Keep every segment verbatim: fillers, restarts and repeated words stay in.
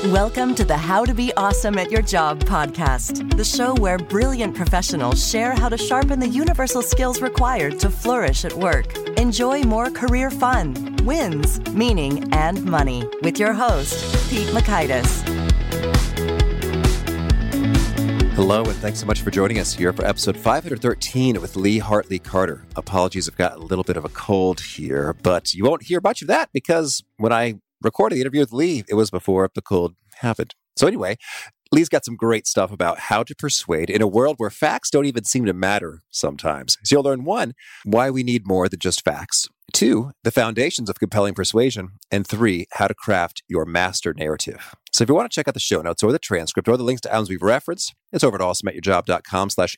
Welcome to the How to Be Awesome at Your Job podcast, the show where brilliant professionals share how to sharpen the universal skills required to flourish at work. Enjoy more career fun, wins, meaning, and money with your host, Pete Mockaitis. Hello, and thanks so much for joining us here for episode five hundred thirteen with Lee Hartley Carter. Apologies, I've got a little bit of a cold here, but you won't hear much of that because when I recorded the interview with Lee, it was before the cold happened. So anyway, Lee's got some great stuff about how to persuade in a world where facts don't even seem to matter sometimes. So you'll learn one, why we need more than just facts. Two, the foundations of compelling persuasion. And three, how to craft your master narrative. So if you want to check out the show notes or the transcript or the links to items we've referenced, it's over at awesomeatyourjob.com slash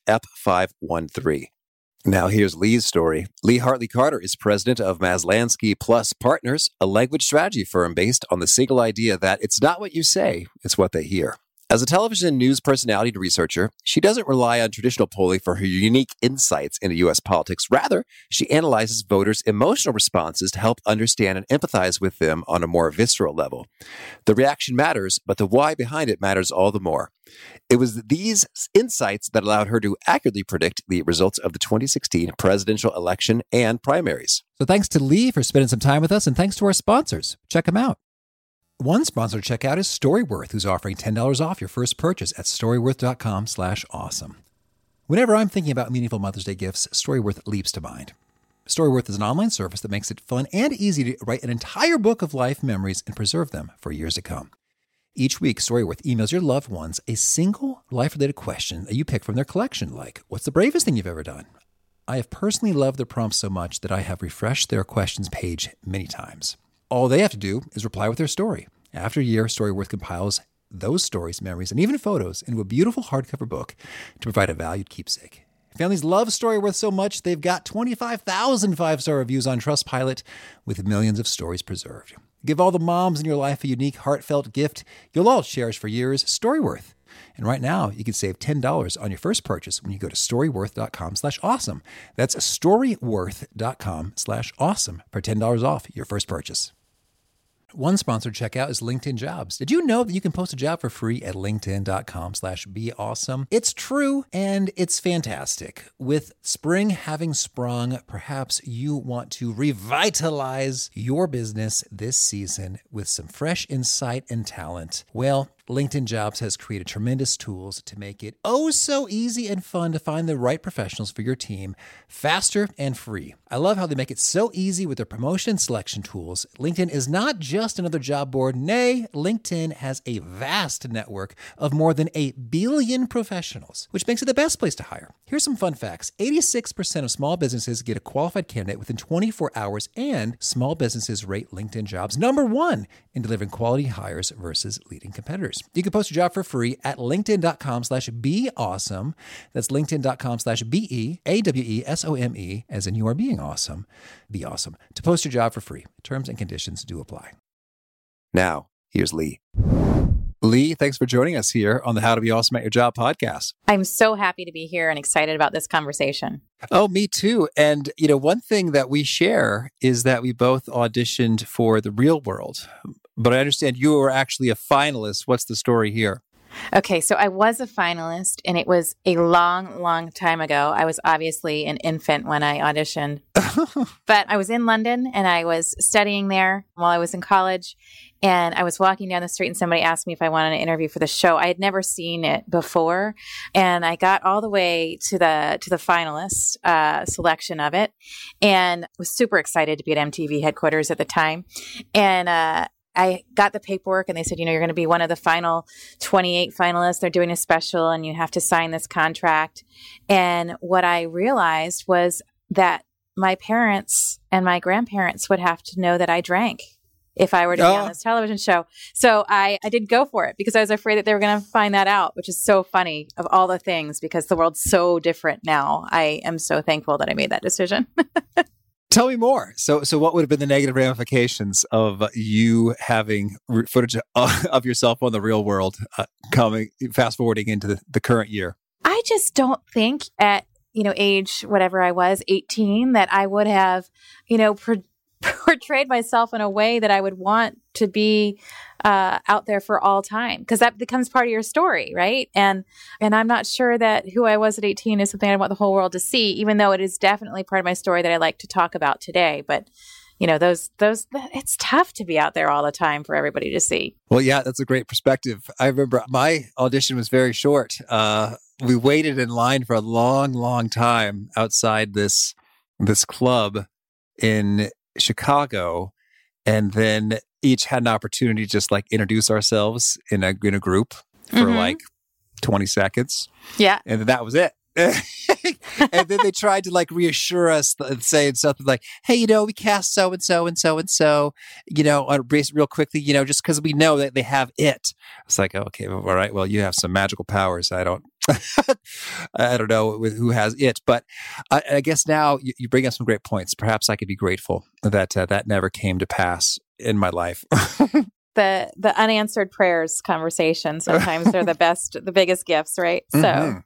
F513. Now here's Lee's story. Lee Hartley Carter is president of Maslansky Plus Partners, a language strategy firm based on the single idea that it's not what you say, it's what they hear. As a television news personality and researcher, she doesn't rely on traditional polling for her unique insights into U S politics. Rather, she analyzes voters' emotional responses to help understand and empathize with them on a more visceral level. The reaction matters, but the why behind it matters all the more. It was these insights that allowed her to accurately predict the results of the twenty sixteen presidential election and primaries. So thanks to Lee for spending some time with us, and thanks to our sponsors. Check them out. One sponsor to check out is Storyworth, who's offering ten dollars off your first purchase at storyworth.com slash awesome. Whenever I'm thinking about meaningful Mother's Day gifts, Storyworth leaps to mind. Storyworth is an online service that makes it fun and easy to write an entire book of life memories and preserve them for years to come. Each week, Storyworth emails your loved ones a single life-related question that you pick from their collection, like, what's the bravest thing you've ever done? I have personally loved the prompts so much that I have refreshed their questions page many times. All they have to do is reply with their story. After a year, Storyworth compiles those stories, memories, and even photos into a beautiful hardcover book to provide a valued keepsake. Families love Storyworth so much, they've got twenty-five thousand five-star reviews on Trustpilot with millions of stories preserved. Give all the moms in your life a unique, heartfelt gift you'll all cherish for years, Storyworth. And right now, you can save ten dollars on your first purchase when you go to storyworth.com slash awesome. That's storyworth.com slash awesome for ten dollars off your first purchase. One sponsored checkout is LinkedIn Jobs. Did you know that you can post a job for free at linkedin.com slash be awesome? It's true, and it's fantastic. With spring having sprung, perhaps you want to revitalize your business this season with some fresh insight and talent. Well, LinkedIn Jobs has created tremendous tools to make it oh so easy and fun to find the right professionals for your team, faster and free. I love how they make it so easy with their promotion and selection tools. LinkedIn is not just another job board. Nay, LinkedIn has a vast network of more than a billion professionals, which makes it the best place to hire. Here's some fun facts. eighty-six percent of small businesses get a qualified candidate within twenty-four hours, and small businesses rate LinkedIn Jobs number one in delivering quality hires versus leading competitors. You can post your job for free at linkedin.com slash be awesome. That's linkedin.com slash B-E, A-W-E-S-O-M-E, as in you are being awesome. Be awesome. To post your job for free. Terms and conditions do apply. Now, here's Lee. Lee, thanks for joining us here on the How to Be Awesome at Your Job podcast. I'm so happy to be here and excited about this conversation. Oh, me too. And, you know, one thing that we share is that we both auditioned for The Real World. But I understand you were actually a finalist. What's the story here? Okay, so I was a finalist, and it was a long, long time ago. I was obviously an infant when I auditioned. But I was in London, and I was studying there while I was in college. And I was walking down the street, and somebody asked me if I wanted to interview for the show. I had never seen it before, and I got all the way to the to the finalist uh, selection of it, and was super excited to be at M T V headquarters at the time. And uh, I got the paperwork, and they said, you know, you're going to be one of the final twenty-eight finalists. They're doing a special, and you have to sign this contract. And what I realized was that my parents and my grandparents would have to know that I drank if I were to oh. be on this television show. So I, I did go for it because I was afraid that they were going to find that out, which is so funny of all the things because the world's so different now. I am so thankful that I made that decision. Tell me more. So, so what would have been the negative ramifications of you having footage of yourself on The Real World uh, coming, fast forwarding into the, the current year? I just don't think at, you know, age, whatever I was, eighteen, that I would have, you know, pro- portrayed myself in a way that I would want to be uh, out there for all time, because that becomes part of your story, right? And and I'm not sure that who I was at eighteen is something I want the whole world to see, even though it is definitely part of my story that I like to talk about today. But you know, those those it's tough to be out there all the time for everybody to see. Well, yeah, that's a great perspective. I remember my audition was very short. Uh, we waited in line for a long, long time outside this this club in Chicago, and then each had an opportunity to just like introduce ourselves in a in a group for mm-hmm. like twenty seconds. Yeah, and then that was it. And then they tried to like reassure us and say something like, hey, you know, we cast so and so and so and so, you know, on real quickly, you know, just because we know that they have it. It's like, okay, all right, well, you have some magical powers. I don't, I don't know who has it, but I, I guess now you, you bring up some great points. Perhaps I could be grateful that uh, that never came to pass in my life. the the unanswered prayers conversation sometimes they're the best, the biggest gifts, right? So. Mm-hmm.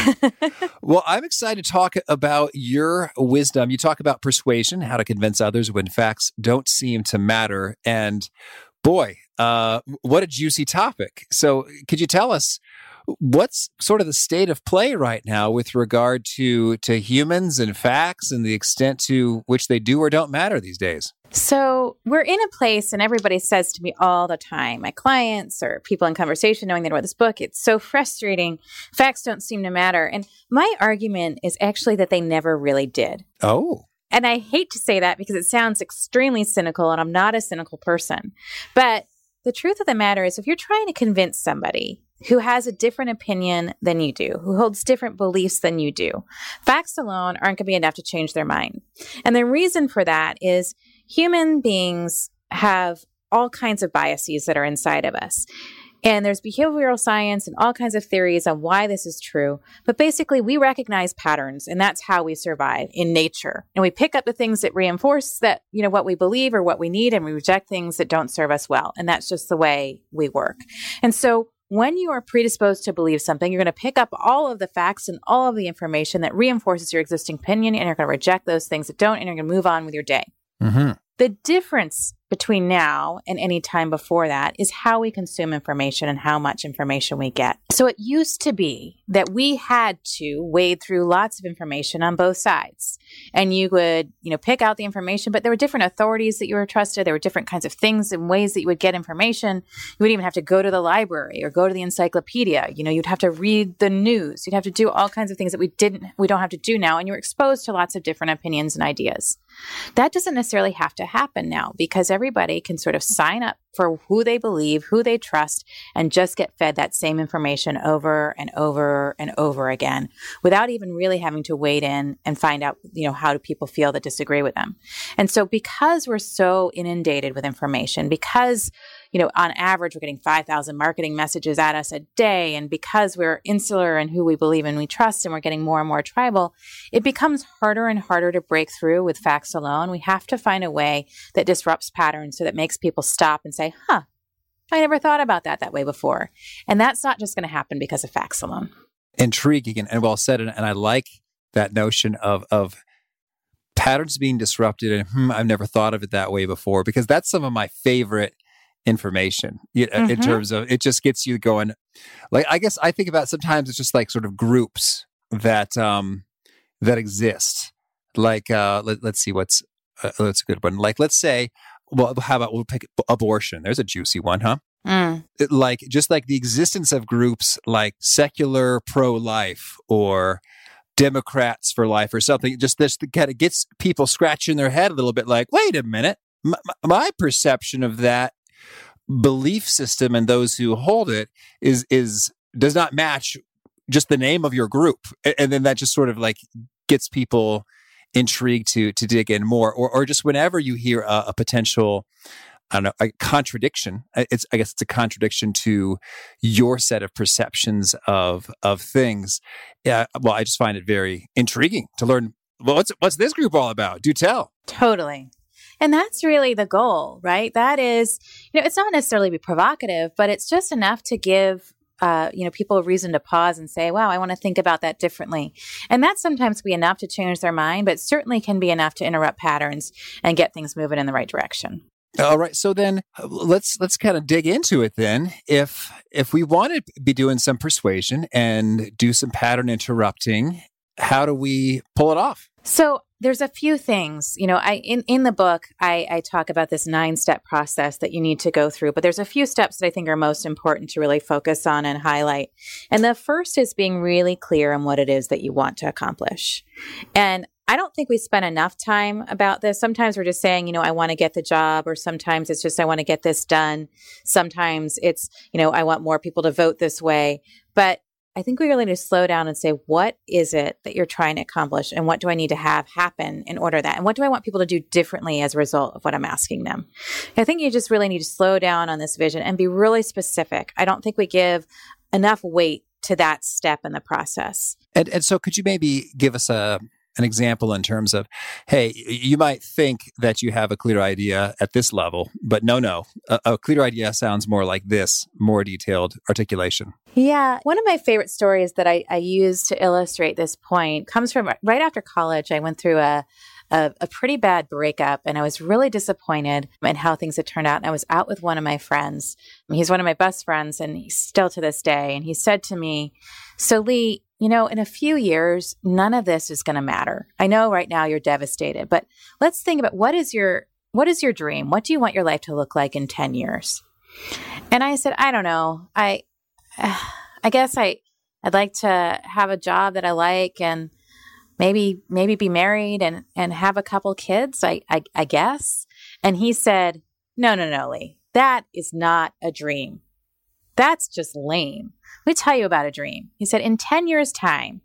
Well, I'm excited to talk about your wisdom. You talk about persuasion, how to convince others when facts don't seem to matter. And boy, uh, what a juicy topic. So could you tell us what's sort of the state of play right now with regard to, to humans and facts and the extent to which they do or don't matter these days? So we're in a place, and everybody says to me all the time, my clients or people in conversation knowing they wrote this book, it's so frustrating. Facts don't seem to matter. And my argument is actually that they never really did. Oh. And I hate to say that because it sounds extremely cynical, and I'm not a cynical person. But the truth of the matter is, if you're trying to convince somebody who has a different opinion than you do, who holds different beliefs than you do, facts alone aren't going to be enough to change their mind. And the reason for that is human beings have all kinds of biases that are inside of us. And there's behavioral science and all kinds of theories on why this is true. But basically, we recognize patterns, and that's how we survive in nature. And we pick up the things that reinforce that, you know, what we believe or what we need, and we reject things that don't serve us well. And that's just the way we work. And so when you are predisposed to believe something, you're going to pick up all of the facts and all of the information that reinforces your existing opinion, and you're going to reject those things that don't, and you're going to move on with your day. Mm-hmm. The difference between now and any time before that is how we consume information and how much information we get. So it used to be that we had to wade through lots of information on both sides. And you would, you know, pick out the information, but there were different authorities that you were trusted. There were different kinds of things and ways that you would get information. You would even have to go to the library or go to the encyclopedia. You know, you'd have to read the news. You'd have to do all kinds of things that we didn't, we don't have to do now. And you're exposed to lots of different opinions and ideas. That doesn't necessarily have to happen now, because everybody can sort of sign up for who they believe, who they trust, and just get fed that same information over and over and over again without even really having to wade in and find out, you know, how do people feel that disagree with them. And so because we're so inundated with information, because, you know, on average, we're getting five thousand marketing messages at us a day, and because we're insular in who we believe and we trust, and we're getting more and more tribal, it becomes harder and harder to break through with facts alone. We have to find a way that disrupts patterns, so that makes people stop and say, huh, I never thought about that that way before. And that's not just going to happen because of facts alone. Intriguing and, and well said. And, and I like that notion of, of patterns being disrupted, and hmm, I've never thought of it that way before, because that's some of my favorite information, you know, mm-hmm. in terms of, it just gets you going. Like, I guess I think about sometimes it's just like sort of groups that um that exist. Like, uh, let, let's see, what's uh, that's a good one. Like, let's say, well, how about we'll pick abortion? There's a juicy one, huh? Mm. It, like, just like the existence of groups like secular pro-life or Democrats for life or something, just this kind of gets people scratching their head a little bit. Like, wait a minute, my, my perception of that belief system and those who hold it is is does not match just the name of your group, and then that just sort of like gets people intrigued to to dig in more, or or just whenever you hear a, a potential, I don't know, a contradiction. It's I guess it's a contradiction to your set of perceptions of of things. Yeah, well, I just find it very intriguing to learn. Well, what's what's this group all about? Do tell. Totally. And that's really the goal, right? That is, you know, it's not necessarily be provocative, but it's just enough to give uh, you know, people a reason to pause and say, wow, I want to think about that differently. And that sometimes be enough to change their mind, but certainly can be enough to interrupt patterns and get things moving in the right direction. All right. So then let's let's kind of dig into it then. If if we want to be doing some persuasion and do some pattern interrupting, how do we pull it off? So there's a few things, you know, I in, in the book, I, I talk about this nine-step process that you need to go through, but there's a few steps that I think are most important to really focus on and highlight. And the first is being really clear on what it is that you want to accomplish. And I don't think we spend enough time about this. Sometimes we're just saying, you know, I want to get the job, or sometimes it's just, I want to get this done. Sometimes it's, you know, I want more people to vote this way. But I think we really need to slow down and say, what is it that you're trying to accomplish? And what do I need to have happen in order to that? And what do I want people to do differently as a result of what I'm asking them? I think you just really need to slow down on this vision and be really specific. I don't think we give enough weight to that step in the process. And and so could you maybe give us a an example in terms of, hey, you might think that you have a clear idea at this level, but no, no, a, a clear idea sounds more like this, more detailed articulation. Yeah. One of my favorite stories that I, I use to illustrate this point comes from right after college. I went through a, a, a pretty bad breakup, and I was really disappointed in how things had turned out. And I was out with one of my friends. He's one of my best friends, and he's still to this day. And he said to me, so Lee, you know, in a few years, none of this is going to matter. I know right now you're devastated, but let's think about what is your what is your dream? What do you want your life to look like in ten years? And I said, I don't know. I I guess I I'd like to have a job that I like, and maybe maybe be married and and have a couple kids, I I, I guess. And he said, no, no, no, Lee, that is not a dream. That's just lame. Let me tell you about a dream. He said, in ten years' time,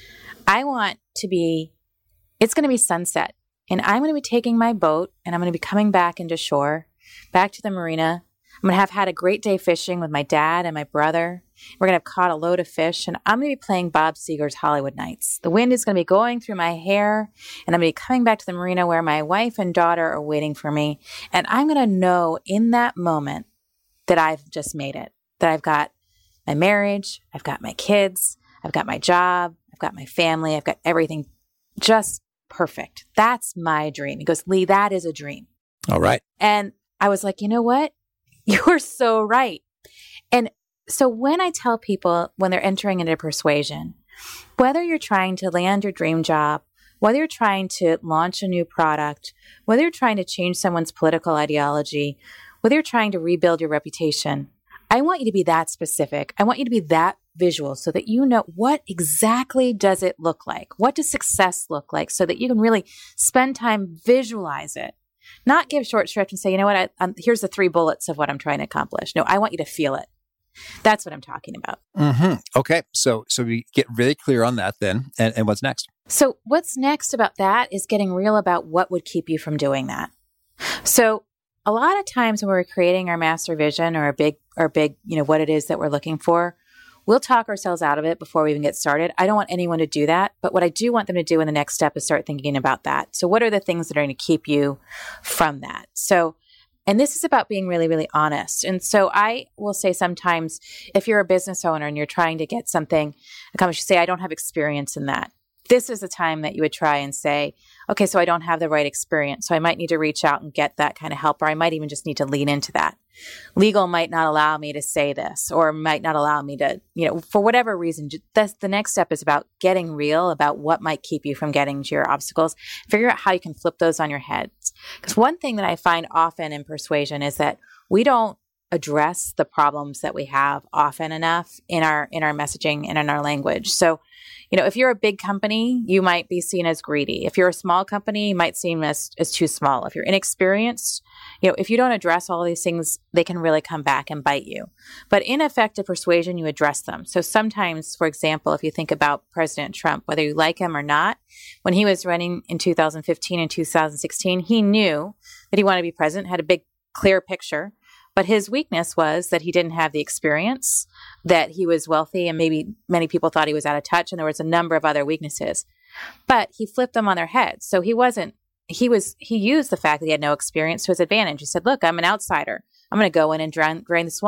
I want to be, it's going to be sunset. And I'm going to be taking my boat, and I'm going to be coming back into shore, back to the marina. I'm going to have had a great day fishing with my dad and my brother. We're going to have caught a load of fish, and I'm going to be playing Bob Seger's Hollywood Nights. The wind is going to be going through my hair, and I'm going to be coming back to the marina where my wife and daughter are waiting for me. And I'm going to know in that moment that I've just made it, that I've got my marriage, I've got my kids, I've got my job, I've got my family, I've got everything just perfect. That's my dream. He goes, Lee, that is a dream. All right. And I was like, you know what? You're so right. And so when I tell people when they're entering into persuasion, whether you're trying to land your dream job, whether you're trying to launch a new product, whether you're trying to change someone's political ideology, whether you're trying to rebuild your reputation, I want you to be that specific. I want you to be that visual so that you know what exactly does it look like? What does success look like so that you can really spend time visualize it? Not give short shrift and say, you know what, I, um, here's the three bullets of what I'm trying to accomplish. No, I want you to feel it. That's what I'm talking about. Mm-hmm. Okay. So so we get really clear on that then. And, and what's next? So what's next about that is getting real about what would keep you from doing that. So a lot of times when we're creating our master vision or a big, or big, you know, what it is that we're looking for, we'll talk ourselves out of it before we even get started. I don't want anyone to do that. But what I do want them to do in the next step is start thinking about that. So what are the things that are going to keep you from that? So, and this is about being really, really honest. And so I will say sometimes if you're a business owner and you're trying to get something accomplished, you say, I don't have experience in that. This is the time that you would try and say, okay, so I don't have the right experience. So I might need to reach out and get that kind of help, or I might even just need to lean into that. Legal might not allow me to say this, or might not allow me to, you know, for whatever reason. That's the next step is about getting real about what might keep you from getting to your obstacles. Figure out how you can flip those on your heads. Because one thing that I find often in persuasion is that we don't address the problems that we have often enough in our in our messaging and in our language. So, you know, if you're a big company, you might be seen as greedy. If you're a small company, you might seem as, as too small. If you're inexperienced, you know, if you don't address all these things, they can really come back and bite you. But in effective persuasion, you address them. So sometimes, for example, if you think about President Trump, whether you like him or not, when he was running in two thousand fifteen and two thousand sixteen, he knew that he wanted to be president, had a big, clear picture. But his weakness was that he didn't have the experience, that he was wealthy, and maybe many people thought he was out of touch, and there was a number of other weaknesses. But he flipped them on their heads. So he wasn't, he was, he used the fact that he had no experience to his advantage. He said, look, I'm an outsider. I'm going to go in and drain, drain the swamp.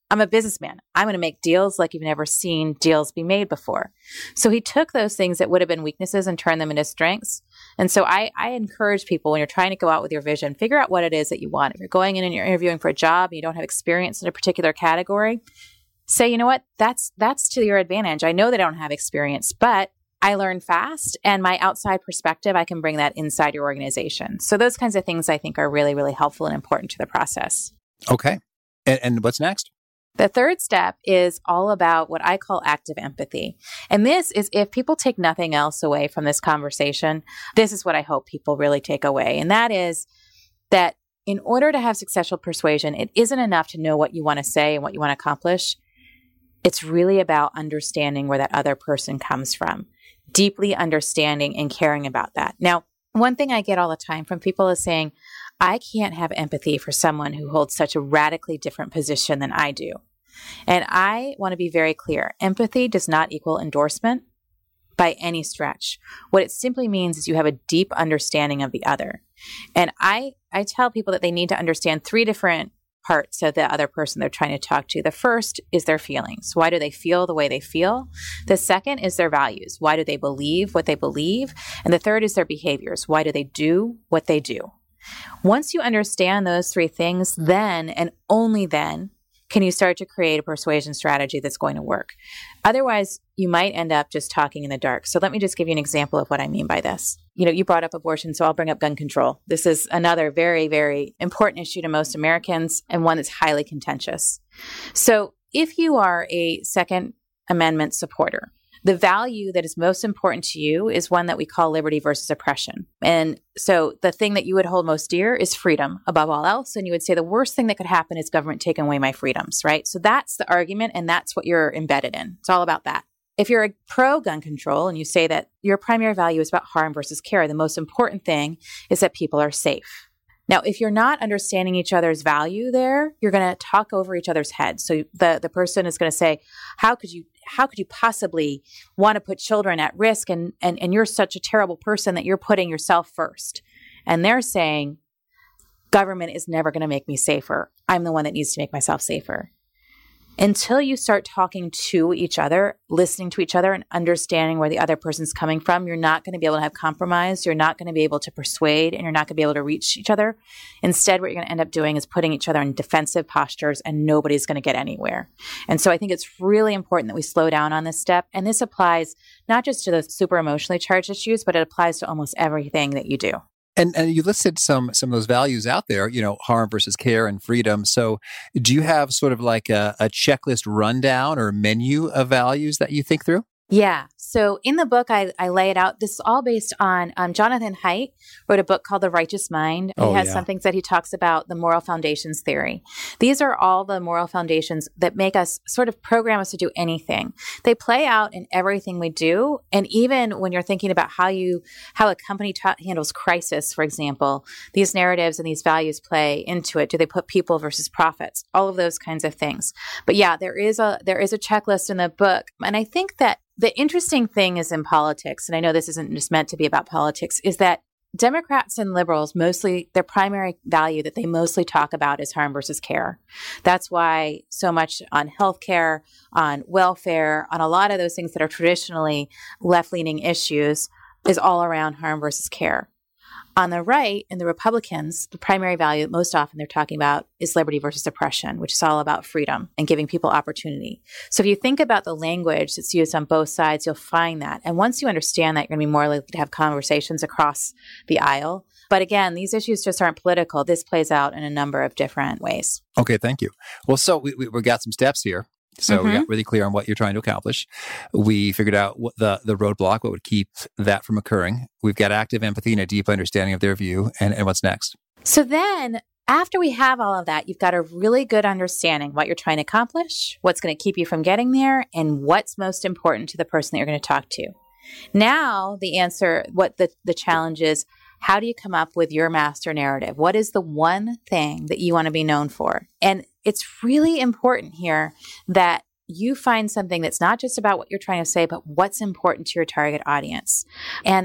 I'm a businessman. I'm going to make deals like you've never seen deals be made before. So he took those things that would have been weaknesses and turned them into strengths. And so I, I encourage people when you're trying to go out with your vision, figure out what it is that you want. If you're going in and you're interviewing for a job and you don't have experience in a particular category, say, you know what, that's that's to your advantage. I know that I don't have experience, but I learn fast, and my outside perspective, I can bring that inside your organization. So those kinds of things I think are really, really helpful and important to the process. Okay. And, and what's next? The third step is all about what I call active empathy. And this is if people take nothing else away from this conversation, this is what I hope people really take away. And that is that in order to have successful persuasion, it isn't enough to know what you want to say and what you want to accomplish. It's really about understanding where that other person comes from, deeply understanding and caring about that. Now, one thing I get all the time from people is saying, I can't have empathy for someone who holds such a radically different position than I do. And I want to be very clear. Empathy does not equal endorsement by any stretch. What it simply means is you have a deep understanding of the other. And I, I tell people that they need to understand three different parts of the other person they're trying to talk to. The first is their feelings. Why do they feel the way they feel? The second is their values. Why do they believe what they believe? And the third is their behaviors. Why do they do what they do? Once you understand those three things, then and only then can you start to create a persuasion strategy that's going to work. Otherwise, you might end up just talking in the dark. So let me just give you an example of what I mean by this. You know, you brought up abortion, so I'll bring up gun control. This is another very, very important issue to most Americans and one that's highly contentious. So if you are a Second Amendment supporter, the value that is most important to you is one that we call liberty versus oppression. And so the thing that you would hold most dear is freedom above all else. And you would say the worst thing that could happen is government taking away my freedoms, right? So that's the argument, and that's what you're embedded in. It's all about that. If you're a pro-gun control and you say that your primary value is about harm versus care, the most important thing is that people are safe. Now, if you're not understanding each other's value there, you're going to talk over each other's heads. So the, the person is going to say, how could you how could you possibly want to put children at risk? And, and, and you're such a terrible person that you're putting yourself first. And they're saying, government is never going to make me safer. I'm the one that needs to make myself safer. Until you start talking to each other, listening to each other, and understanding where the other person's coming from, you're not going to be able to have compromise. You're not going to be able to persuade, and you're not going to be able to reach each other. Instead, what you're going to end up doing is putting each other in defensive postures, and nobody's going to get anywhere. And so I think it's really important that we slow down on this step. And this applies not just to the super emotionally charged issues, but it applies to almost everything that you do. And and you listed some some of those values out there, you know, harm versus care and freedom. So do you have sort of like a, a checklist rundown or menu of values that you think through? Yeah. So in the book, I, I lay it out. This is all based on um, Jonathan Haidt wrote a book called The Righteous Mind. He oh, has yeah. some things that he talks about, the moral foundations theory. These are all the moral foundations that make us sort of program us to do anything. They play out in everything we do. And even when you're thinking about how you, how a company ta- handles crisis, for example, these narratives and these values play into it. Do they put people versus profits? All of those kinds of things. But yeah, there is a, there is a checklist in the book. And I think that the interesting thing is in politics, and I know this isn't just meant to be about politics, is that Democrats and liberals mostly, their primary value that they mostly talk about is harm versus care. That's why so much on healthcare, on welfare, on a lot of those things that are traditionally left-leaning issues is all around harm versus care. On the right, in the Republicans, the primary value that most often they're talking about is liberty versus oppression, which is all about freedom and giving people opportunity. So if you think about the language that's used on both sides, you'll find that. And once you understand that, you're going to be more likely to have conversations across the aisle. But again, these issues just aren't political. This plays out in a number of different ways. Okay, thank you. Well, so we, we, we got some steps here. So mm-hmm. we got really clear on what you're trying to accomplish. We figured out what the, the roadblock, what would keep that from occurring. We've got active empathy and a deep understanding of their view. And, and what's next? So then after we have all of that, you've got a really good understanding what you're trying to accomplish, what's going to keep you from getting there, and what's most important to the person that you're going to talk to. Now the answer, what the, the challenge is, how do you come up with your master narrative? What is the one thing that you want to be known for? And it's really important here that you find something that's not just about what you're trying to say, but what's important to your target audience. And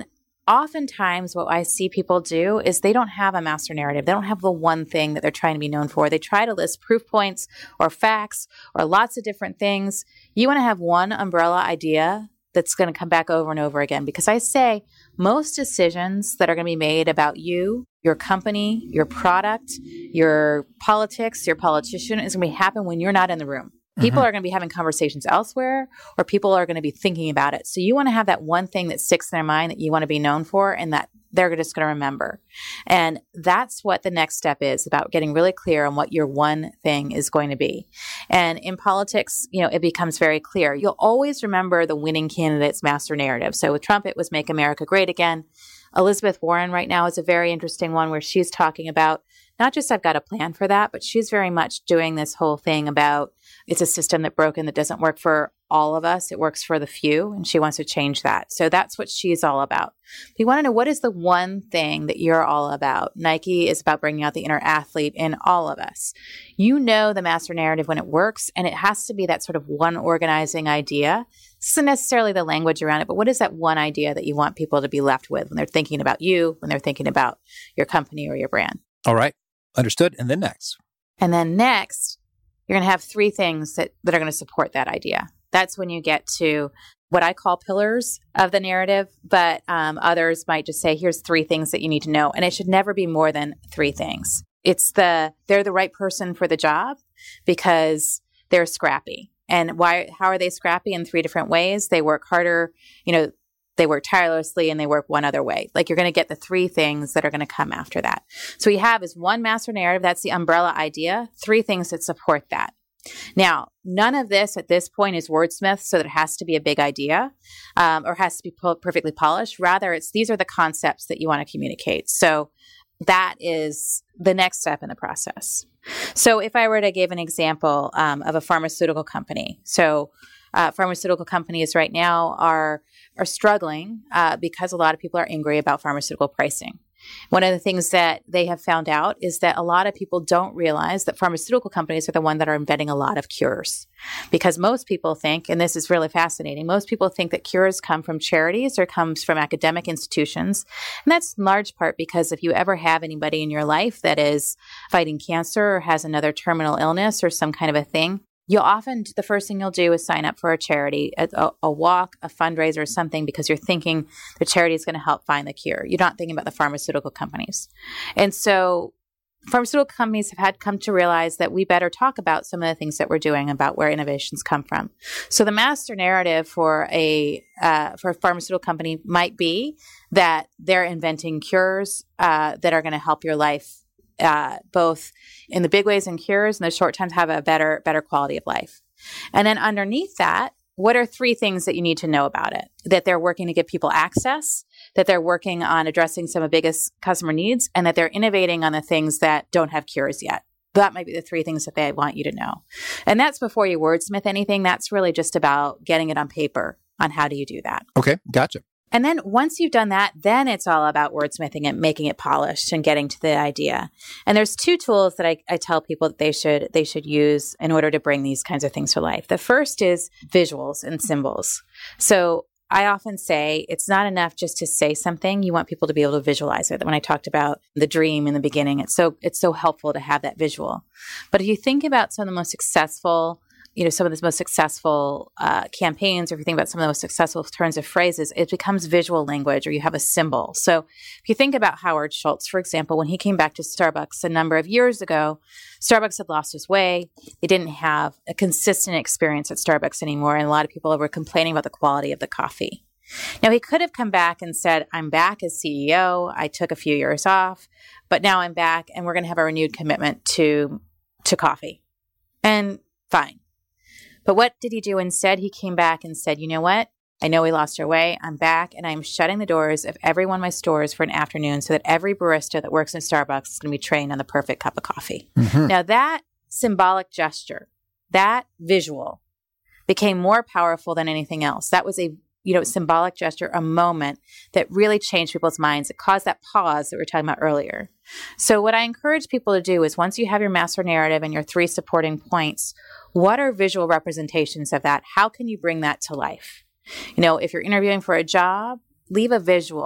oftentimes what I see people do is they don't have a master narrative. They don't have the one thing that they're trying to be known for. They try to list proof points or facts or lots of different things. You want to have one umbrella idea that's going to come back over and over again. Because I say most decisions that are going to be made about you, your company, your product, your politics, your politician is going to happen when you're not in the room. People mm-hmm. are going to be having conversations elsewhere, or people are going to be thinking about it. So you want to have that one thing that sticks in their mind that you want to be known for and that they're just going to remember. And that's what the next step is, about getting really clear on what your one thing is going to be. And in politics, you know, it becomes very clear. You'll always remember the winning candidate's master narrative. So with Trump, it was Make America Great Again. Elizabeth Warren right now is a very interesting one where she's talking about not just I've got a plan for that, but she's very much doing this whole thing about it's a system that's broken that doesn't work for all of us. It works for the few, and she wants to change that. So that's what she's all about. You want to know, what is the one thing that you're all about? Nike is about bringing out the inner athlete in all of us. You know the master narrative when it works, and it has to be that sort of one organizing idea. This isn't necessarily the language around it, but what is that one idea that you want people to be left with when they're thinking about you, when they're thinking about your company or your brand? All right. Understood. And then next. And then next, you're going to have three things that, that are going to support that idea. That's when you get to what I call pillars of the narrative, but um, others might just say, here's three things that you need to know. And it should never be more than three things. It's the, they're the right person for the job because they're scrappy. And why, how are they scrappy? In three different ways. They work harder, you know, they work tirelessly, and they work one other way. Like, you're going to get the three things that are going to come after that. So what you have is one master narrative. That's the umbrella idea. Three things that support that. Now, none of this at this point is wordsmith, so that it has to be a big idea um, or has to be po- perfectly polished. Rather, it's these are the concepts that you want to communicate. So that is the next step in the process. So if I were to give an example um, of a pharmaceutical company, so uh, pharmaceutical companies right now are are struggling uh, because a lot of people are angry about pharmaceutical pricing. One of the things that they have found out is that a lot of people don't realize that pharmaceutical companies are the ones that are inventing a lot of cures. Because most people think, and this is really fascinating, most people think that cures come from charities or comes from academic institutions. And that's in large part because if you ever have anybody in your life that is fighting cancer or has another terminal illness or some kind of a thing, you'll often, the first thing you'll do is sign up for a charity, a, a walk, a fundraiser, or something, because you're thinking the charity is going to help find the cure. You're not thinking about the pharmaceutical companies. And so pharmaceutical companies have had come to realize that we better talk about some of the things that we're doing, about where innovations come from. So the master narrative for a uh, for a pharmaceutical company might be that they're inventing cures uh, that are going to help your life, Uh, both in the big ways and cures, and the short times have a better, better quality of life. And then underneath that, what are three things that you need to know about it? That they're working to give people access, that they're working on addressing some of the biggest customer needs, and that they're innovating on the things that don't have cures yet. That might be the three things that they want you to know. And that's before you wordsmith anything. That's really just about getting it on paper on how do you do that. Okay, gotcha. And then once you've done that, then it's all about wordsmithing it, making it polished and getting to the idea. And there's two tools that I, I tell people that they should they should use in order to bring these kinds of things to life. The first is visuals and symbols. So I often say it's not enough just to say something. You want people to be able to visualize it. When I talked about the dream in the beginning, it's so it's so helpful to have that visual. But if you think about some of the most successful you know, some of the most successful uh, campaigns, or if you think about some of the most successful turns of phrases, it becomes visual language, or you have a symbol. So if you think about Howard Schultz, for example, when he came back to Starbucks a number of years ago, Starbucks had lost its way. They didn't have a consistent experience at Starbucks anymore, and a lot of people were complaining about the quality of the coffee. Now, he could have come back and said, I'm back as C E O. I took a few years off, but now I'm back, and we're going to have a renewed commitment to, to coffee. And fine. But what did he do instead? He came back and said, you know what? I know we lost our way. I'm back, and I'm shutting the doors of every one of my stores for an afternoon so that every barista that works in Starbucks is going to be trained on the perfect cup of coffee. Mm-hmm. Now, that symbolic gesture, that visual became more powerful than anything else. That was a you know, symbolic gesture, a moment that really changed people's minds. It caused that pause that we were talking about earlier. So what I encourage people to do is once you have your master narrative and your three supporting points, what are visual representations of that? How can you bring that to life? You know, if you're interviewing for a job, leave a visual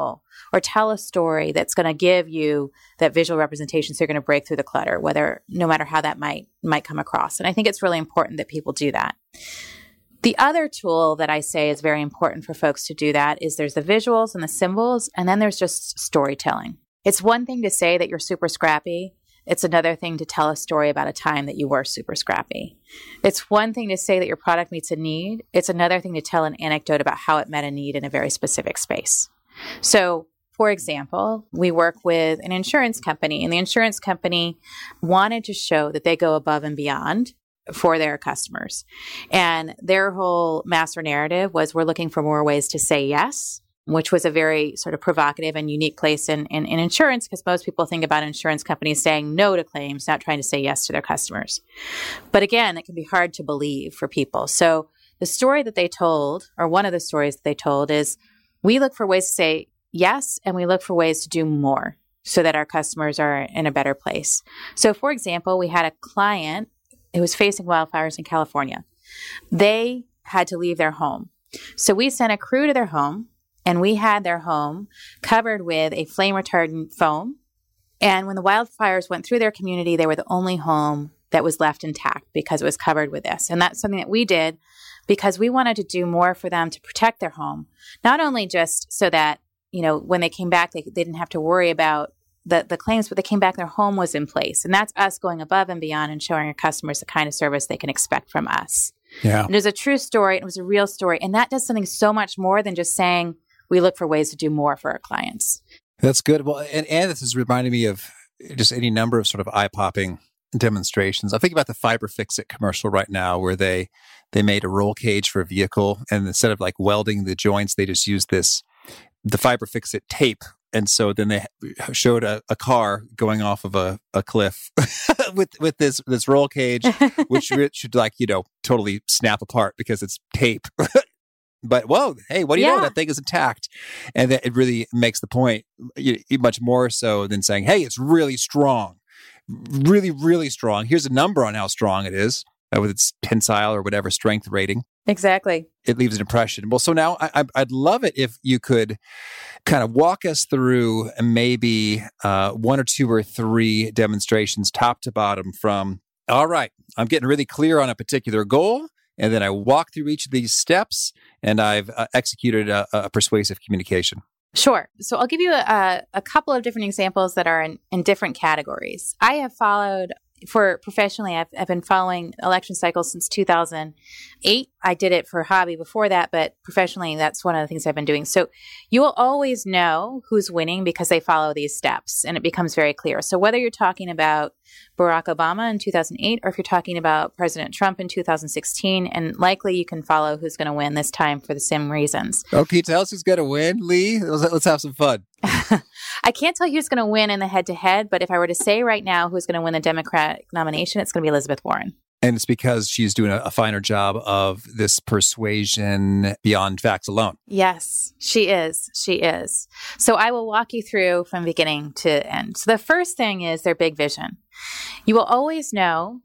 or tell a story that's going to give you that visual representation so you're going to break through the clutter, whether no matter how that might might come across. And I think it's really important that people do that. The other tool that I say is very important for folks to do that is there's the visuals and the symbols, and then there's just storytelling. It's one thing to say that you're super scrappy. It's another thing to tell a story about a time that you were super scrappy. It's one thing to say that your product meets a need. It's another thing to tell an anecdote about how it met a need in a very specific space. So, for example, we work with an insurance company, and the insurance company wanted to show that they go above and beyond for their customers. And their whole master narrative was, we're looking for more ways to say yes, which was a very sort of provocative and unique place in, in, in insurance, because most people think about insurance companies saying no to claims, not trying to say yes to their customers. But again, it can be hard to believe for people. So the story that they told, or one of the stories that they told, is we look for ways to say yes, and we look for ways to do more so that our customers are in a better place. So for example, we had a client who was facing wildfires in California. They had to leave their home. So we sent a crew to their home, and we had their home covered with a flame retardant foam. And when the wildfires went through their community, they were the only home that was left intact because it was covered with this. And that's something that we did because we wanted to do more for them to protect their home, not only just so that, you know, when they came back, they, they didn't have to worry about the, the claims, but they came back, their home was in place. And that's us going above and beyond and showing our customers the kind of service they can expect from us. Yeah. And it was a true story. It was a real story. And that does something so much more than just saying, we look for ways to do more for our clients. That's good. Well, and, and this is reminding me of just any number of sort of eye-popping demonstrations. I think about the Fiber Fix-It commercial right now, where they they made a roll cage for a vehicle, and instead of like welding the joints, they just used this the Fiber Fix-It tape. And so then they showed a, a car going off of a, a cliff with with this this roll cage, which should like you know totally snap apart because it's tape. But whoa, hey, what do you yeah. know? That thing is intact. And that it really makes the point you, much more so than saying, hey, it's really strong. Really, really strong. Here's a number on how strong it is uh, with its tensile or whatever strength rating. Exactly. It leaves an impression. Well, so now I, I'd love it if you could kind of walk us through maybe uh, one or two or three demonstrations top to bottom from, all right, I'm getting really clear on a particular goal. And then I walk through each of these steps, and I've uh, executed a, a persuasive communication. Sure. So I'll give you a, a couple of different examples that are in, in different categories. I have followed, for professionally, I've, I've been following election cycles since two thousand eight. I did it for hobby before that, but professionally, that's one of the things I've been doing. So you will always know who's winning because they follow these steps, and it becomes very clear. So whether you're talking about Barack Obama in two thousand eight, or if you're talking about President Trump in two thousand sixteen, and likely you can follow who's going to win this time for the same reasons. Oh, can you tell us who's going to win, Lee? Let's, let's have some fun. I can't tell you who's going to win in the head-to-head, but if I were to say right now who's going to win the Democratic nomination, it's going to be Elizabeth Warren. And it's because she's doing a, a finer job of this persuasion beyond facts alone. Yes, she is. She is. So I will walk you through from beginning to end. So the first thing is their big vision. You will always know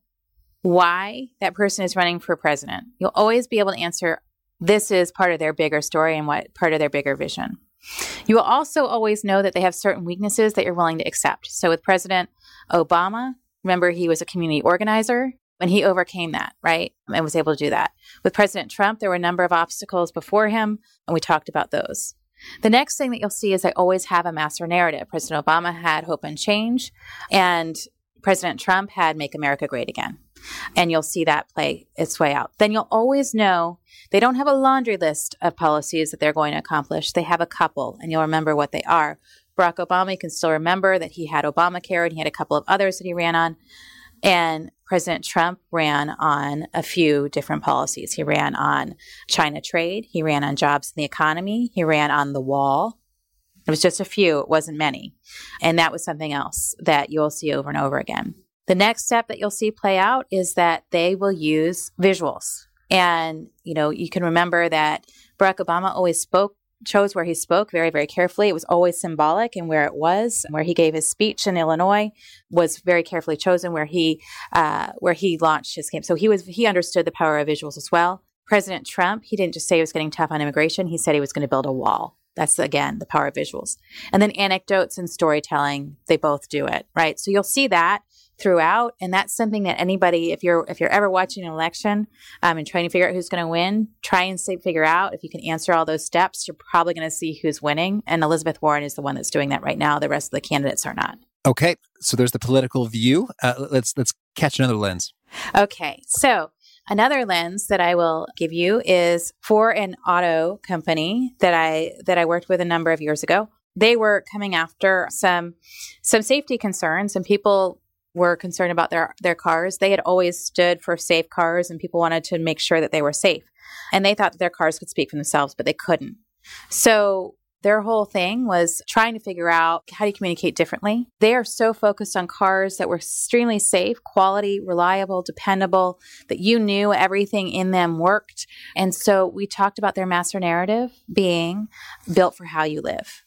why that person is running for president. You'll always be able to answer, this is part of their bigger story and what part of their bigger vision. You will also always know that they have certain weaknesses that you're willing to accept. So with President Obama, remember he was a community organizer. And he overcame that, right? And was able to do that. With President Trump, there were a number of obstacles before him, and we talked about those. The next thing that you'll see is they always have a master narrative. President Obama had hope and change, and President Trump had make America great again. And you'll see that play its way out. Then you'll always know they don't have a laundry list of policies that they're going to accomplish. They have a couple, and you'll remember what they are. Barack Obama, you can still remember that he had Obamacare, and he had a couple of others that he ran on. And President Trump ran on a few different policies. He ran on China trade. He ran on jobs in the economy. He ran on the wall. It was just a few. It wasn't many. And that was something else that you'll see over and over again. The next step that you'll see play out is that they will use visuals. And, you know, you can remember that Barack Obama always spoke chose where he spoke very, very carefully. It was always symbolic, and where it was, where he gave his speech in Illinois was very carefully chosen, where he uh, where he launched his campaign. So he was he understood the power of visuals as well. President Trump, he didn't just say he was getting tough on immigration. He said he was going to build a wall. That's, again, the power of visuals. And then anecdotes and storytelling, they both do it, right? So you'll see that throughout. And that's something that anybody, if you're if you're ever watching an election um, and trying to figure out who's going to win, try and say, figure out if you can answer all those steps, you're probably going to see who's winning. And Elizabeth Warren is the one that's doing that right now. The rest of the candidates are not. Okay. So there's the political view. Uh, let's let's catch another lens. Okay. So another lens that I will give you is for an auto company that I that I worked with a number of years ago. They were coming after some some safety concerns, and people were concerned about their, their cars. They had always stood for safe cars, and people wanted to make sure that they were safe. And they thought that their cars could speak for themselves, but they couldn't. So their whole thing was trying to figure out, how do you communicate differently? They are so focused on cars that were extremely safe, quality, reliable, dependable, that you knew everything in them worked. And so we talked about their master narrative being built for how you live.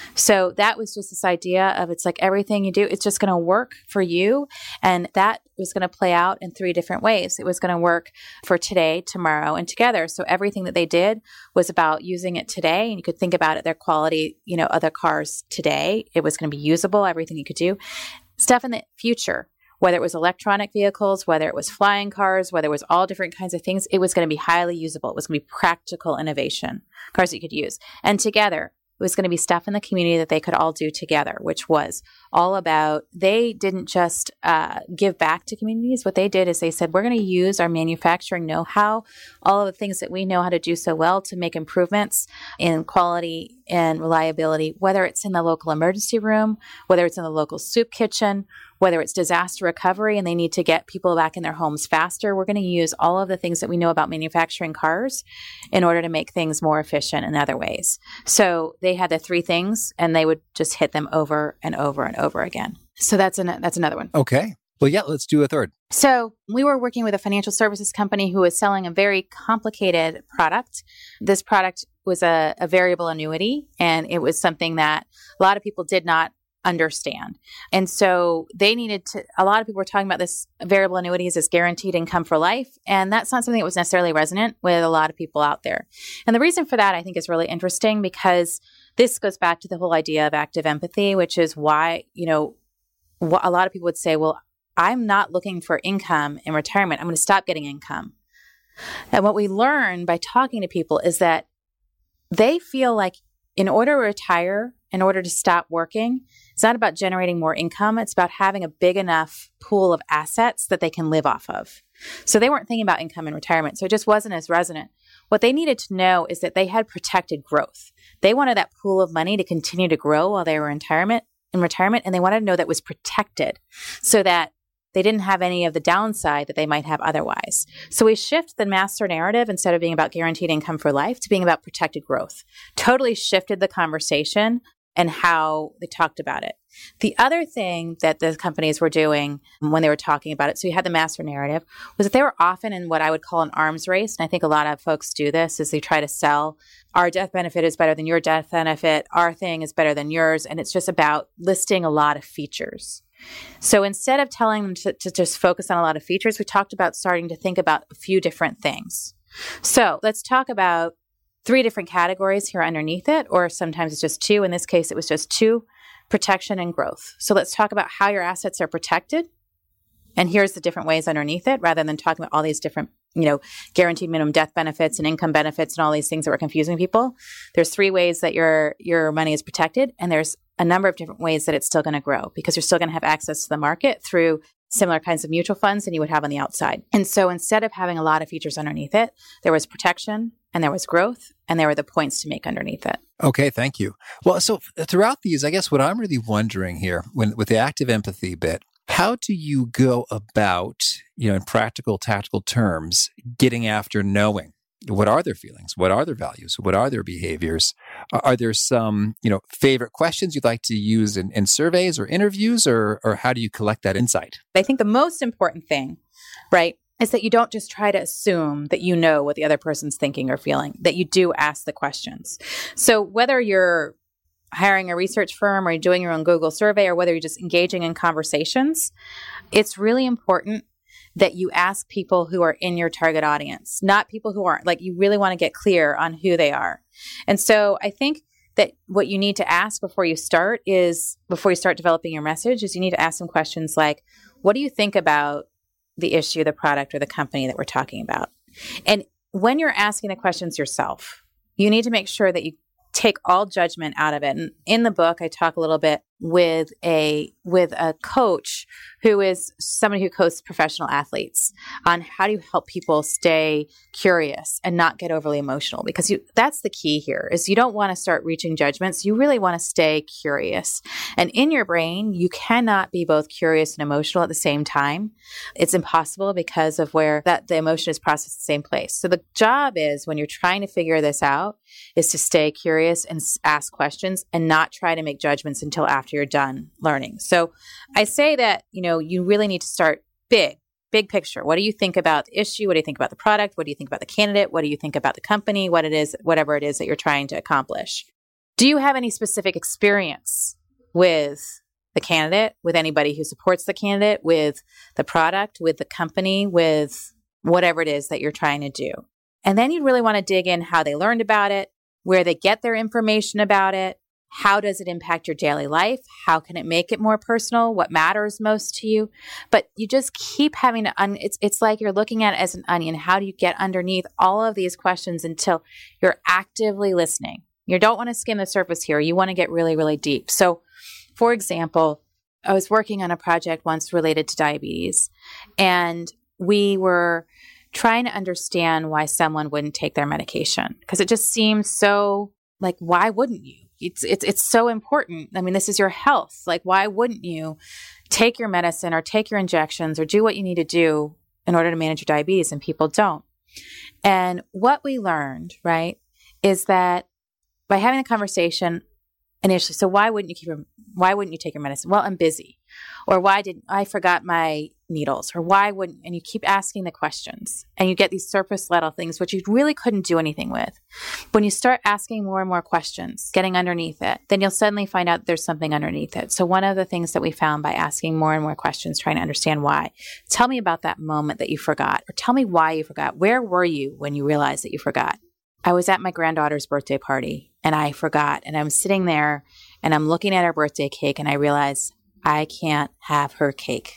So that was just this idea of, it's like everything you do, it's just going to work for you. And that was going to play out in three different ways. It was going to work for today, tomorrow, and together. So everything that they did was about using it today. And you could think about it, their quality, you know, other cars today. It was going to be usable, everything you could do. Stuff in the future, whether it was electronic vehicles, whether it was flying cars, whether it was all different kinds of things, it was going to be highly usable. It was going to be practical innovation, cars that you could use. And together, it was going to be stuff in the community that they could all do together, which was all about, they didn't just uh, give back to communities. What they did is they said, we're going to use our manufacturing know-how, all of the things that we know how to do so well, to make improvements in quality and reliability, whether it's in the local emergency room, whether it's in the local soup kitchen, whether it's disaster recovery and they need to get people back in their homes faster. We're going to use all of the things that we know about manufacturing cars in order to make things more efficient in other ways. So they had the three things, and they would just hit them over and over and over again. So that's an, that's another one. Okay. Well, yeah, let's do a third. So we were working with a financial services company who was selling a very complicated product. This product was a, a variable annuity, and it was something that a lot of people did not understand. And so they needed to, a lot of people were talking about this variable annuities as guaranteed income for life. And that's not something that was necessarily resonant with a lot of people out there. And the reason for that, I think, is really interesting, because this goes back to the whole idea of active empathy, which is why, you know, a lot of people would say, well, I'm not looking for income in retirement. I'm going to stop getting income. And what we learn by talking to people is that they feel like in order to retire, in order to stop working, it's not about generating more income. It's about having a big enough pool of assets that they can live off of. So they weren't thinking about income in retirement. So it just wasn't as resonant. What they needed to know is that they had protected growth. They wanted that pool of money to continue to grow while they were in retirement, in retirement, and they wanted to know that it was protected so that they didn't have any of the downside that they might have otherwise. So we shift the master narrative, instead of being about guaranteed income for life, to being about protected growth. Totally shifted the conversation and how they talked about it. The other thing that the companies were doing when they were talking about it, so you had the master narrative, was that they were often in what I would call an arms race. And I think a lot of folks do this, is they try to sell, our death benefit is better than your death benefit, our thing is better than yours. And it's just about listing a lot of features. So instead of telling them to, to just focus on a lot of features, we talked about starting to think about a few different things. So let's talk about three different categories here underneath it, or sometimes it's just two. In this case, it was just two: protection and growth. So let's talk about how your assets are protected. And here's the different ways underneath it, rather than talking about all these different, you know, guaranteed minimum death benefits and income benefits and all these things that were confusing people. There's three ways that your your money is protected, and there's a number of different ways that it's still going to grow, because you're still going to have access to the market through similar kinds of mutual funds than you would have on the outside. And so instead of having a lot of features underneath it, there was protection and there was growth, and there were the points to make underneath it. Okay, thank you. Well, so throughout these, I guess what I'm really wondering here, when with the active empathy bit, how do you go about, you know, in practical, tactical terms, getting after knowing what are their feelings, what are their values, what are their behaviors? Are there some, you know, favorite questions you'd like to use in, in surveys or interviews, or or how do you collect that insight? I think the most important thing, right, is that you don't just try to assume that you know what the other person's thinking or feeling, that you do ask the questions. So whether you're hiring a research firm or doing your own Google survey, or whether you're just engaging in conversations, it's really important that you ask people who are in your target audience, not people who aren't. Like, you really want to get clear on who they are. And so I think that what you need to ask before you start is, before you start developing your message, is you need to ask some questions like, what do you think about the issue, the product, or the company that we're talking about? And when you're asking the questions yourself, you need to make sure that you take all judgment out of it. And in the book, I talk a little bit with a with a coach who is someone who coaches professional athletes on how do you help people stay curious and not get overly emotional, because you that's the key here is you don't want to start reaching judgments. You really want to stay curious. And in your brain, you cannot be both curious and emotional at the same time. It's impossible because of where that the emotion is processed in the same place. So the job is, when you're trying to figure this out, is to stay curious and ask questions and not try to make judgments until after you're done learning. So I say that, you know, you really need to start big, big picture. What do you think about the issue? What do you think about the product? What do you think about the candidate? What do you think about the company? What it is, whatever it is that you're trying to accomplish. Do you have any specific experience with the candidate, with anybody who supports the candidate, with the product, with the company, with whatever it is that you're trying to do? And then you really want to dig in how they learned about it, where they get their information about it. How does it impact your daily life? How can it make it more personal? What matters most to you? But you just keep having to, un- it's, it's like you're looking at it as an onion. How do you get underneath all of these questions until you're actively listening? You don't want to skim the surface here. You want to get really, really deep. So, for example, I was working on a project once related to diabetes, and we were trying to understand why someone wouldn't take their medication, because it just seems so like, why wouldn't you? It's, it's, it's so important. I mean, this is your health. Like, why wouldn't you take your medicine or take your injections or do what you need to do in order to manage your diabetes? And people don't. And what we learned, right, is that by having a conversation initially, so why wouldn't you keep your, why wouldn't you take your medicine? Well, I'm busy. Or why did I forgot my needles? Or why wouldn't, and you keep asking the questions and you get these surface level things, which you really couldn't do anything with. When you start asking more and more questions, getting underneath it, then you'll suddenly find out there's something underneath it. So one of the things that we found by asking more and more questions, trying to understand why, tell me about that moment that you forgot, or tell me why you forgot. Where were you when you realized that you forgot? I was at my granddaughter's birthday party and I forgot, and I'm sitting there and I'm looking at her birthday cake and I realize I can't have her cake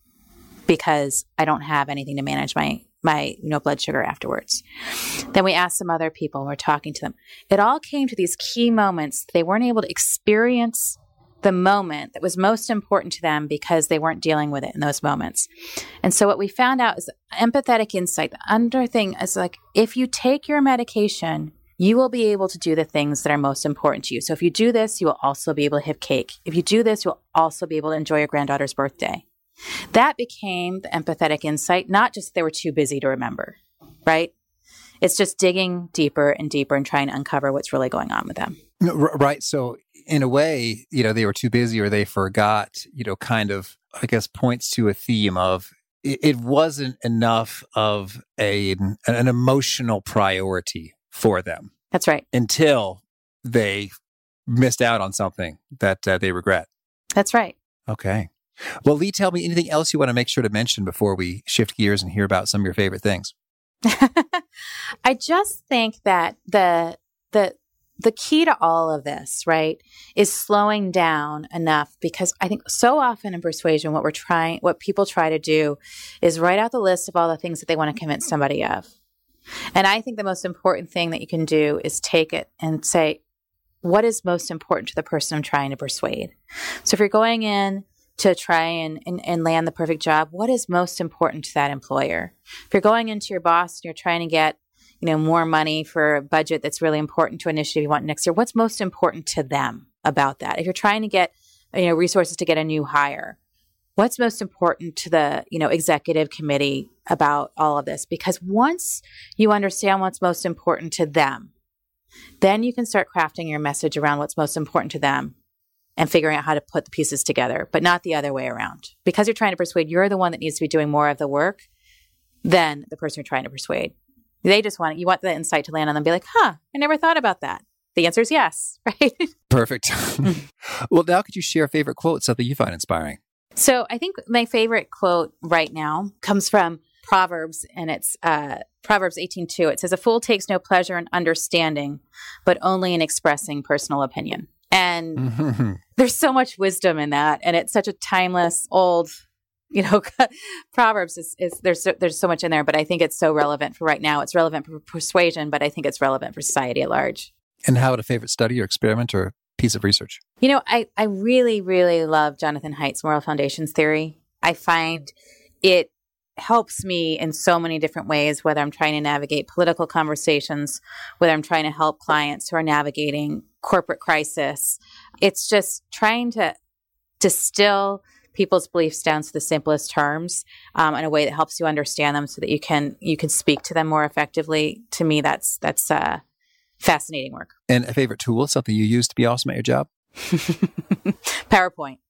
because I don't have anything to manage my, my you know, blood sugar afterwards. Then we asked some other people and we're talking to them. It all came to these key moments. They weren't able to experience the moment that was most important to them because they weren't dealing with it in those moments. And so what we found out is empathetic insight. The under thing is like, if you take your medication, you will be able to do the things that are most important to you. So if you do this, you will also be able to have cake. If you do this, you'll also be able to enjoy your granddaughter's birthday. That became the empathetic insight, not just they were too busy to remember, right? It's just digging deeper and deeper and trying to uncover what's really going on with them. Right. So in a way, you know, they were too busy or they forgot, you know, kind of, I guess, points to a theme of it, it wasn't enough of a an emotional priority for them. That's right. Until they missed out on something that uh, they regret. That's right. Okay. Well, Lee, tell me anything else you want to make sure to mention before we shift gears and hear about some of your favorite things. I just think that the the the key to all of this, right, is slowing down enough, because I think so often in persuasion, what we're trying, what people try to do is write out the list of all the things that they want to convince somebody of. And I think the most important thing that you can do is take it and say, what is most important to the person I'm trying to persuade? So if you're going in to try and, and, and land the perfect job, what is most important to that employer? If you're going into your boss and you're trying to get, you know, more money for a budget that's really important to an initiative you want next year, what's most important to them about that? If you're trying to get, you know, resources to get a new hire, what's most important to the, you know, executive committee about all of this? Because once you understand what's most important to them, then you can start crafting your message around what's most important to them and figuring out how to put the pieces together, but not the other way around. Because you're trying to persuade, you're the one that needs to be doing more of the work than the person you're trying to persuade. They just want, you want the insight to land on them and be like, huh, I never thought about that. The answer is yes, right? Perfect. Well, now could you share a favorite quote, something you find inspiring? So I think my favorite quote right now comes from Proverbs, and it's uh, Proverbs eighteen two. It says, "A fool takes no pleasure in understanding, but only in expressing personal opinion." And mm-hmm. there's so much wisdom in that, and it's such a timeless, old, you know, Proverbs is, is there's so, there's so much in there, but I think it's so relevant for right now. It's relevant for persuasion, but I think it's relevant for society at large. And how would a favorite study or experiment or piece of research? You know, I, I really, really love Jonathan Haidt's Moral Foundations theory. I find it helps me in so many different ways, whether I'm trying to navigate political conversations, whether I'm trying to help clients who are navigating corporate crisis. It's just trying to distill people's beliefs down to the simplest terms um, in a way that helps you understand them so that you can you can speak to them more effectively. To me, that's that's uh, fascinating work. And a favorite tool, something you use to be awesome at your job? PowerPoint.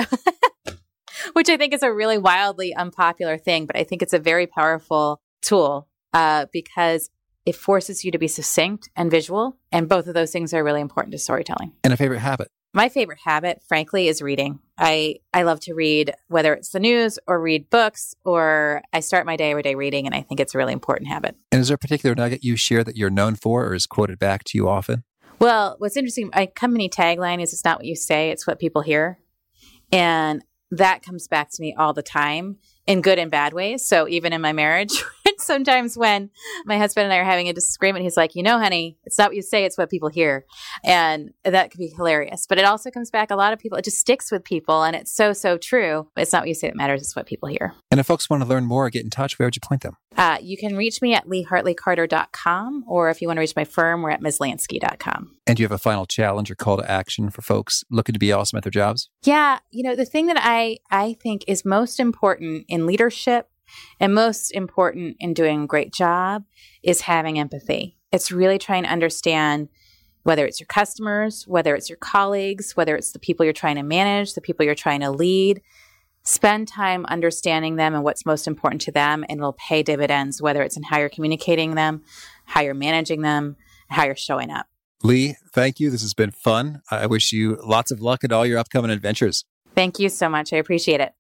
Which I think is a really wildly unpopular thing, but I think it's a very powerful tool uh, because it forces you to be succinct and visual. And both of those things are really important to storytelling. And a favorite habit? My favorite habit, frankly, is reading. I, I love to read, whether it's the news or read books, or I start my day every day reading, and I think it's a really important habit. And is there a particular nugget you share that you're known for or is quoted back to you often? Well, what's interesting, my company tagline is, "It's not what you say, it's what people hear." And that comes back to me all the time in good and bad ways. So even in my marriage, sometimes when my husband and I are having a disagreement, he's like, "You know, honey, it's not what you say, it's what people hear." And that could be hilarious. But it also comes back, a lot of people, it just sticks with people. And it's so, so true. It's not what you say that matters, it's what people hear. And if folks want to learn more or get in touch, where would you point them? Uh, you can reach me at lee hartley carter dot com, or if you want to reach my firm, we're at ms lansky dot com. And do you have a final challenge or call to action for folks looking to be awesome at their jobs? Yeah. You know, the thing that I, I think is most important in leadership and most important in doing a great job is having empathy. It's really trying to understand whether it's your customers, whether it's your colleagues, whether it's the people you're trying to manage, the people you're trying to lead. Spend time understanding them and what's most important to them, and it'll pay dividends, whether it's in how you're communicating them, how you're managing them, how you're showing up. Lee, thank you. This has been fun. I wish you lots of luck in all your upcoming adventures. Thank you so much. I appreciate it.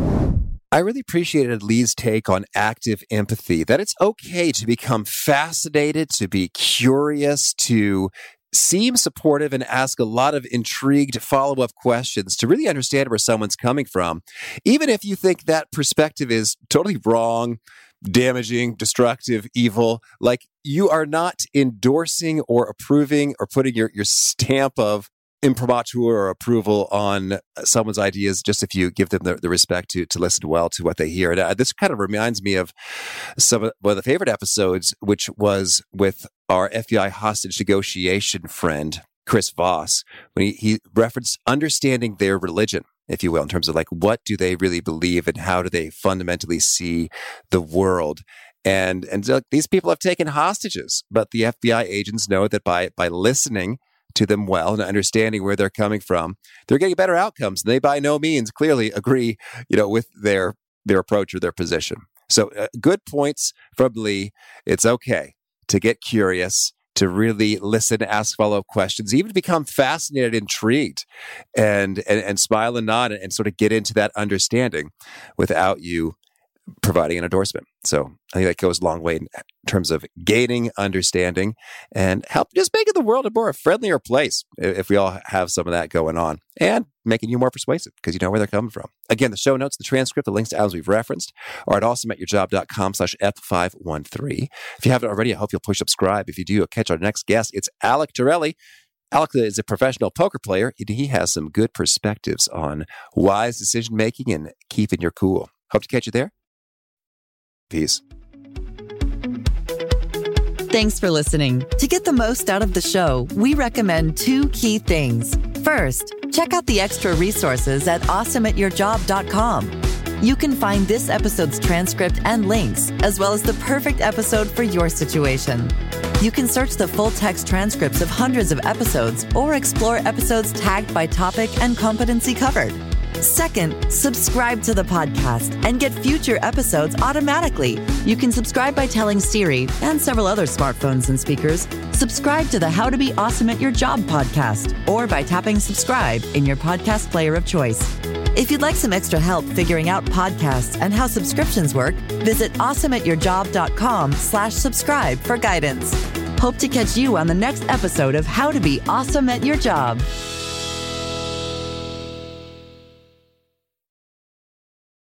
I really appreciated Lee's take on active empathy, that it's okay to become fascinated, to be curious, to seem supportive and ask a lot of intrigued follow-up questions to really understand where someone's coming from, even if you think that perspective is totally wrong, damaging, destructive, evil. Like, you are not endorsing or approving or putting your, your stamp of imprimatur or approval on someone's ideas just if you give them the, the respect to to listen well to what they hear. And uh, this kind of reminds me of some of one of the favorite episodes, which was with our F B I hostage negotiation friend, Chris Voss, when he, he referenced understanding their religion, if you will, in terms of like, what do they really believe and how do they fundamentally see the world? And and so these people have taken hostages, but the F B I agents know that by by listening to them well and understanding where they're coming from, they're getting better outcomes. They by no means clearly agree, you know, with their their approach or their position. So uh, good points from Lee. It's okay to get curious, to really listen, ask follow-up questions, even to become fascinated, intrigued, and and, and smile and nod and, and sort of get into that understanding without you providing an endorsement. So I think that goes a long way in terms of gaining understanding and help just making the world a more friendlier place if we all have some of that going on, and making you more persuasive because you know where they're coming from. Again, the show notes, the transcript, the links to items we've referenced are at awesomeatyourjob.com slash F513. If you haven't already, I hope you'll push subscribe. If you do, you'll catch our next guest. It's Alec Torelli. Alec is a professional poker player, and he has some good perspectives on wise decision-making and keeping your cool. Hope to catch you there. Peace. Thanks for listening. To get the most out of the show, we recommend two key things. First, check out the extra resources at awesome at your job dot com. You can find this episode's transcript and links, as well as the perfect episode for your situation. You can search the full text transcripts of hundreds of episodes or explore episodes tagged by topic and competency covered. Second, subscribe to the podcast and get future episodes automatically. You can subscribe by telling Siri and several other smartphones and speakers, subscribe to the How to Be Awesome at Your Job podcast, or by tapping subscribe in your podcast player of choice. If you'd like some extra help figuring out podcasts and how subscriptions work, visit awesomeatyourjob.com slash subscribe for guidance. Hope to catch you on the next episode of How to Be Awesome at Your Job.